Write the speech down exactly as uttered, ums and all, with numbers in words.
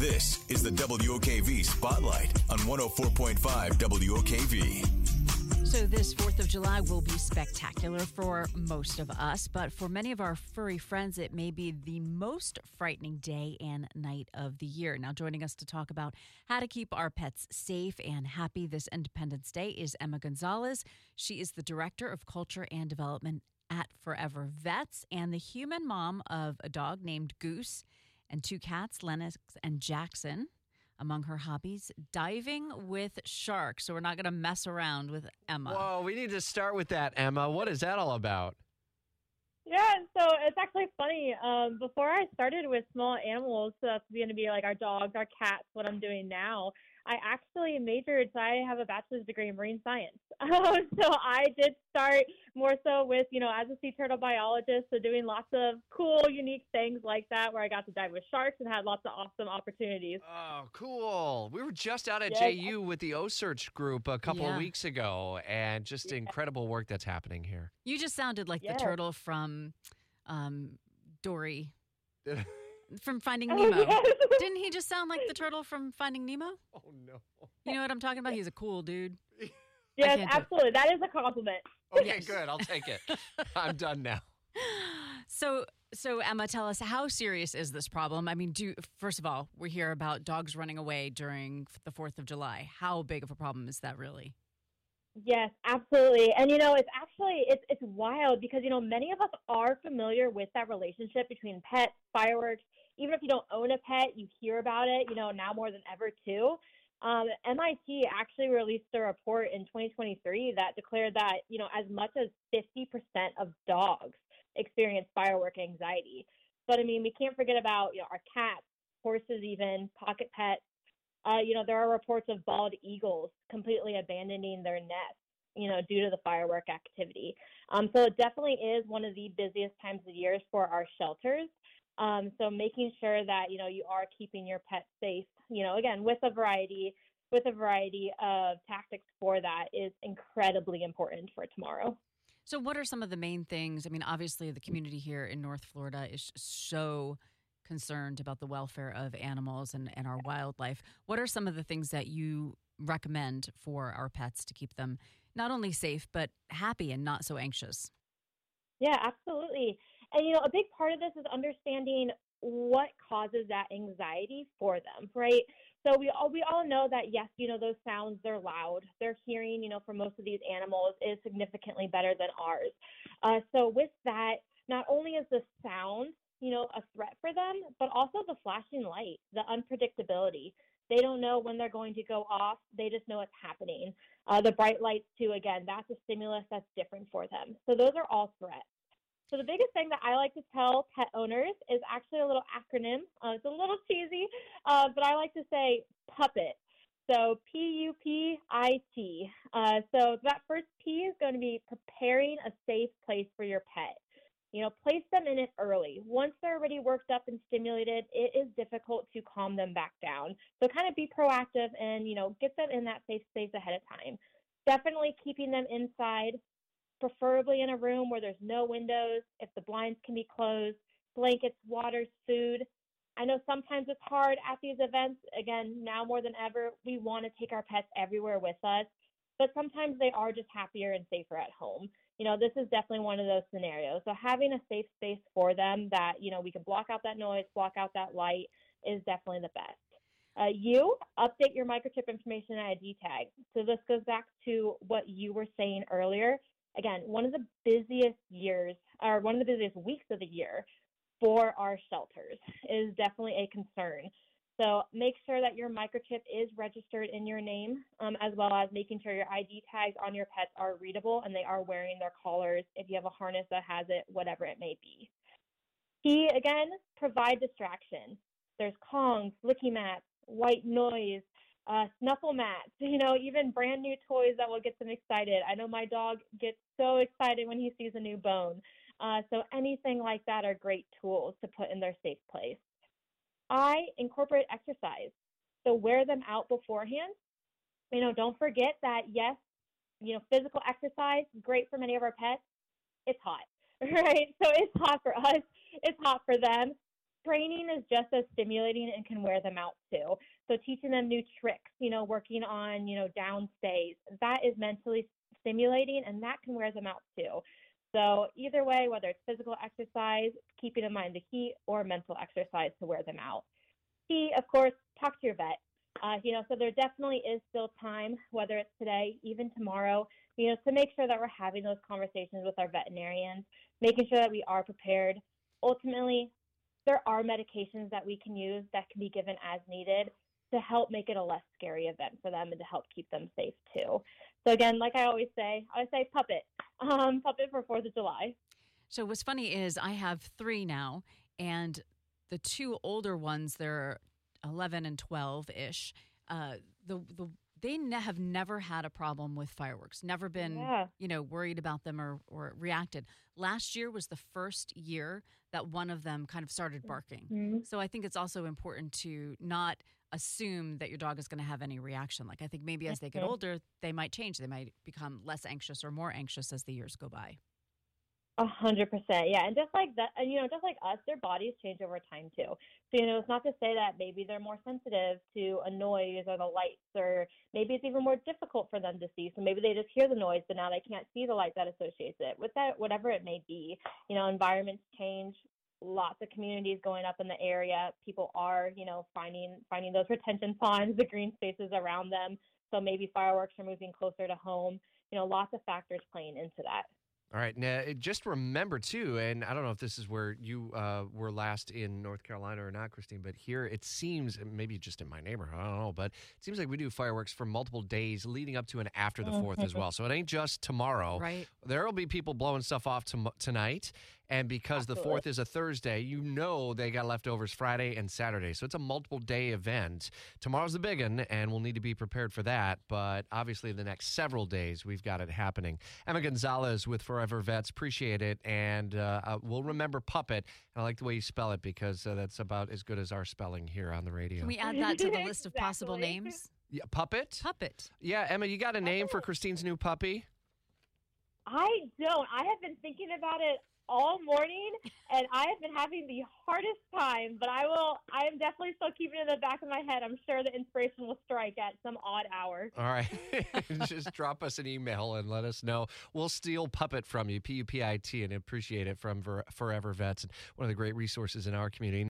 This is the W O K V Spotlight on one oh four point five W O K V. So this fourth of July will be spectacular for most of us, but for many of our furry friends, it may be the most frightening day and night of the year. Now, joining us to talk about how to keep our pets safe and happy this Independence Day is Emma Gonzalez. She is the Director of Culture and Development at Forever Vets and the human mom of a dog named Goose and two cats, Lennox and Jackson. Among her hobbies, diving with sharks. So we're not going to mess around with Emma. Whoa, we need to start with that, Emma. What is that all about? Yeah, so it's actually funny. Um, before I started with small animals, so that's going to be like our dogs, our cats, what I'm doing now, I actually majored, so I have a bachelor's degree in marine science. Um, so I did start more so with, you know, as a sea turtle biologist, so doing lots of cool, unique things like that, where I got to dive with sharks and had lots of awesome opportunities. Oh, cool. We were just out at Yes. J U with the O-Search group a couple Yeah. of weeks ago, and just Yeah. incredible work that's happening here. You just sounded like Yes. the turtle from um, Dory, from Finding Oh, Nemo. yes. Didn't he just sound like the turtle from Finding Nemo? Oh, no. You know what I'm talking about? He's a cool dude. Yes, can't do it. absolutely. That is a compliment. Okay, Yes. good. I'll take it. I'm done now. So, so Emma, tell us, how serious is this problem? I mean, do first of all, we hear about dogs running away during the fourth of July. How big of a problem is that really? Yes, absolutely. And, you know, it's actually, it's it's wild because, you know, many of us are familiar with that relationship between pets, fireworks. Even if you don't own a pet, you hear about it, you know, now more than ever, too. Um, M I T actually released a report in twenty twenty-three that declared that, you know, as much as fifty percent of dogs experience firework anxiety. But, I mean, we can't forget about, you know, our cats, horses even, pocket pets. Uh, you know, there are reports of bald eagles completely abandoning their nests, you know, due to the firework activity. Um, so it definitely is one of the busiest times of year for our shelters. Um, so making sure that, you know, you are keeping your pets safe, you know, again, with a variety, with a variety of tactics for that is incredibly important for tomorrow. So what are some of the main things? I mean, obviously the community here in North Florida is so concerned about the welfare of animals and, and our wildlife. What are some of the things that you recommend for our pets to keep them not only safe, but happy and not so anxious? Yeah, absolutely. And, you know, a big part of this is understanding what causes that anxiety for them, right? So we all, we all know that, yes, you know, those sounds, they're loud. Their hearing, you know, for most of these animals is significantly better than ours. Uh, so with that, not only is the sound, you know, a threat for them, but also the flashing light, the unpredictability. They don't know when they're going to go off. They just know it's happening. Uh, the bright lights, too, again, that's a stimulus that's different for them. So those are all threats. So the biggest thing that I like to tell pet owners is actually a little acronym. Uh, it's a little cheesy, uh, but I like to say PUPPIT. So P U P I T. Uh, so that first P is going to be preparing a safe place for your pet. You know, place them in it early. Once they're already worked up and stimulated, it is difficult to calm them back down. So kind of be proactive and, you know, get them in that safe space ahead of time. Definitely keeping them inside, preferably in a room where there's no windows, if the blinds can be closed, blankets, water, food. I know sometimes it's hard at these events. Again, now more than ever, we want to take our pets everywhere with us, but sometimes they are just happier and safer at home. You know, this is definitely one of those scenarios. So having a safe space for them that, you know, we can block out that noise, block out that light is definitely the best. Uh, you update your microchip information and I D tag. So this goes back to what you were saying earlier. Again, one of the busiest years, or one of the busiest weeks of the year for our shelters is definitely a concern. So make sure that your microchip is registered in your name, um, as well as making sure your I D tags on your pets are readable and they are wearing their collars if you have a harness that has it, whatever it may be. Key, again, provide distraction. There's Kongs, licky mats, white noise, uh, snuffle mats, you know, even brand new toys that will get them excited. I know my dog gets so excited when he sees a new bone. Uh, so anything like that are great tools to put in their safe place. I incorporate exercise. So wear them out beforehand. You know, don't forget that, yes, you know, physical exercise, great for many of our pets. It's hot, right? So it's hot for us. It's hot for them. training is just as stimulating and can wear them out too. So teaching them new tricks, you know, working on, you know, down stays, that is mentally stimulating and that can wear them out too. So either way, whether it's physical exercise, keeping in mind the heat, or mental exercise to wear them out. Key, of course, talk to your vet. Uh, you know, so there definitely is still time, whether it's today, even tomorrow, you know, to make sure that we're having those conversations with our veterinarians, making sure that we are prepared. Ultimately, there are medications that we can use that can be given as needed to help make it a less scary event for them and to help keep them safe too. So again, like I always say, I always say puppet, um, puppet for fourth of July. So what's funny is I have three now, and the two older ones, they're eleven and twelve-ish. Uh, the the they ne- have never had a problem with fireworks. Never been, Yeah. you know, worried about them or or reacted. Last year was the first year that one of them kind of started barking. Mm-hmm. So I think it's also important to not assume that your dog is going to have any reaction. Like I think maybe as they get Mhm. older, they might change. They might become less anxious or more anxious as the years go by. A hundred percent, yeah, and just like that, and you know, just like us, their bodies change over time too. So you know, it's not to say that maybe they're more sensitive to a noise or the lights, or maybe it's even more difficult for them to see. So maybe they just hear the noise, but now they can't see the light that associates it with that. Whatever it may be, you know, environments change. Lots of communities going up in the area. People are, you know, finding finding those retention ponds, the green spaces around them. So maybe fireworks are moving closer to home. You know, lots of factors playing into that. All right. Now, it- just remember, too, and I don't know if this is where you uh, were last in North Carolina or not, Christine, but here it seems, maybe just in my neighborhood, I don't know, but it seems like we do fireworks for multiple days leading up to and after the fourth as well. So it ain't just tomorrow. Right. There will be people blowing stuff off tom- tonight. And because the Absolutely. fourth is a Thursday, you know they got leftovers Friday and Saturday. So it's a multiple day event. Tomorrow's the big one, and we'll need to be prepared for that. But obviously, the next several days, we've got it happening. Emma Gonzalez with Forever Vets. Appreciate it. And uh, uh, we'll remember Puppet. I like the way you spell it because uh, that's about as good as our spelling here on the radio. Can we add that to the list of possible Exactly. names? Yeah, Puppet? Puppet. Yeah, Emma, you got a name for Christine's new puppy? I don't. I have been thinking about it all morning, and I have been having the hardest time, but I will, I am definitely still keeping it in the back of my head. I'm sure the inspiration will strike at some odd hour. All right. Just drop us an email and let us know. We'll steal Puppet from you, P U P I T, and appreciate it from Ver- Forever Vets, and one of the great resources in our community.